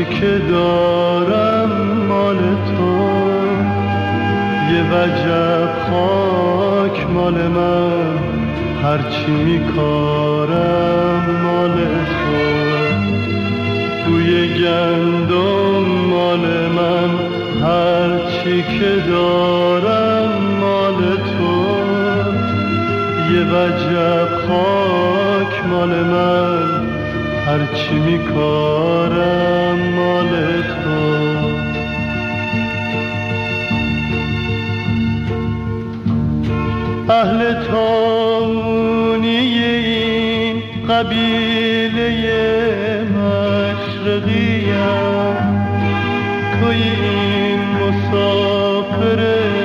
که دارم مال تو، یه وجب خاک مال من، هرچی میکارم مال تو. بوی گندم مال من، هرچی که دارم مال تو، یه وجب خاک مال من، هرچی میکارم مال تو. اهل تاونی این قبیله مشرقیم، کوی این مسافر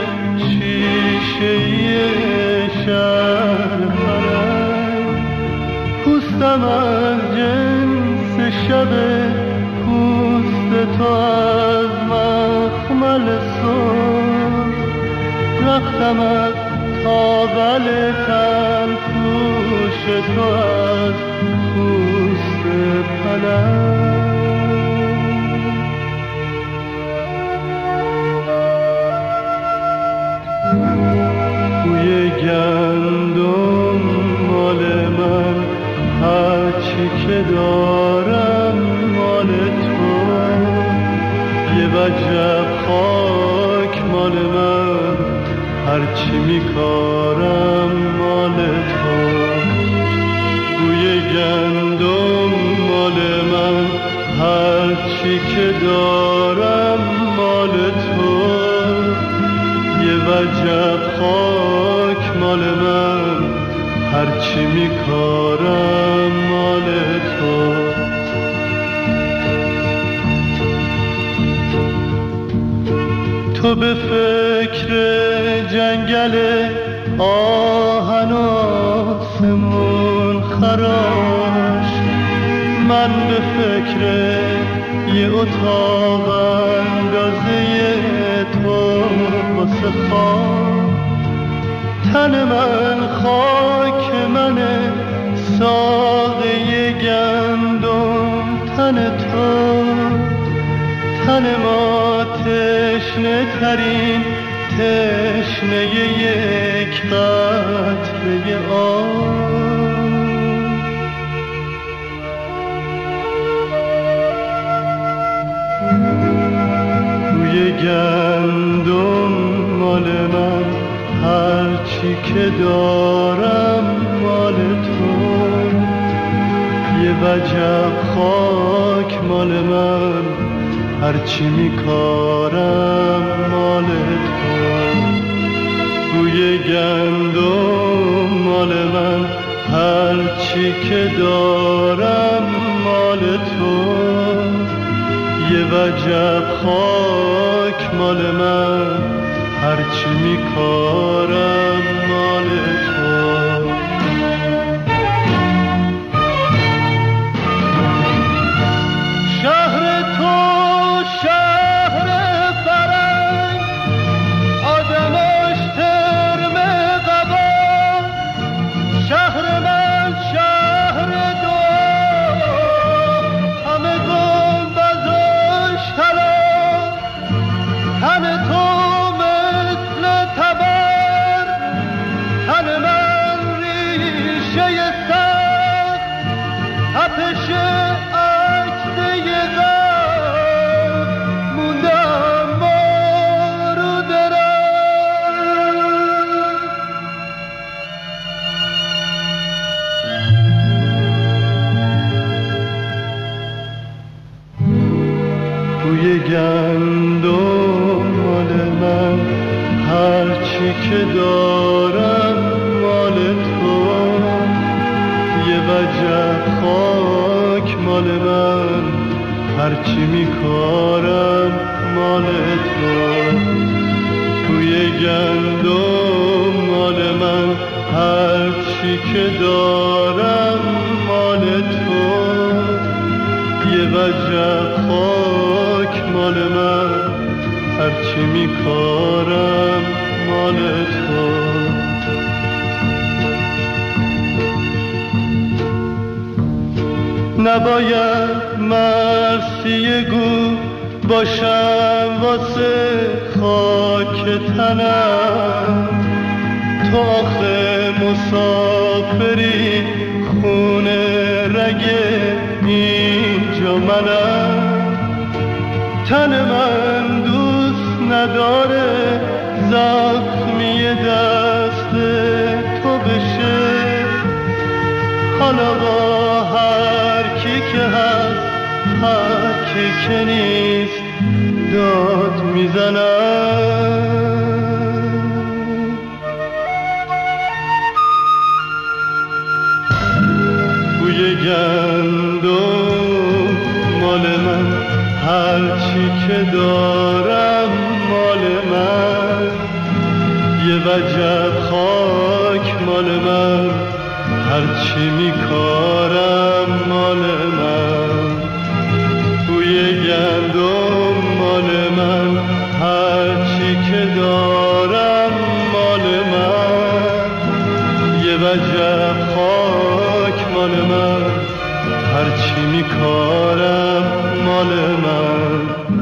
شیشه‌ای شهر فرنگ. پوستم از جنس شب پوست تو، از مخمل سرخ رختم از تاول تن پوش تو، از پوست پلنگ. بوی گندم مال من، هرچی که دارم مال تو، یه وجب خاک مال من، هرچی میکارم مال تو. بوی گندم مال من، هرچی که دارم مال تو، یه وجب خاک مال من، هرچی میکارم مال تو. تو به فکر جنگل آهن و آسمون خراش، من به فکر یه اتاق اندازه تو واسه خواب. تن من خاک منه، ساقه گندم تن تو. تن ما تشنه ترین تشنه یک قطره آب. بوی گندم مال من، هرچی که دارم مال تو، یه وجب خاک مال من، هرچی میکارم مال تو. بوی گندم مال من، هرچی که دارم مال تو، یه وجب خاک مال من، هرچی میکارم مال تو. بوی گندم مال من، هرچی که دارم مال تو، یه وجب خاک مال من، هرچی میکارم مال تو. بوی گندم مال من، هرچی که دارم مال تو، یه وجب خاک مال من، هرچی میکارم مال تو. نباید مرثیه گو باشم واسه خاک تنم. تو آخه مسافری خونه رگ اینجا منم. تن من دوست نداره زخمی دست تو بشه. حالا با هر کی که هست هر کی که نیست داد میزنم. بوی گندم مال من، هرچی که دارم مال من. یه وجب خاک مال من، هرچی میکارم مال من. بوی گندم مال من، هرچی که دارم مال من. یه وجب خاک مال من، هرچی میکارم مال من.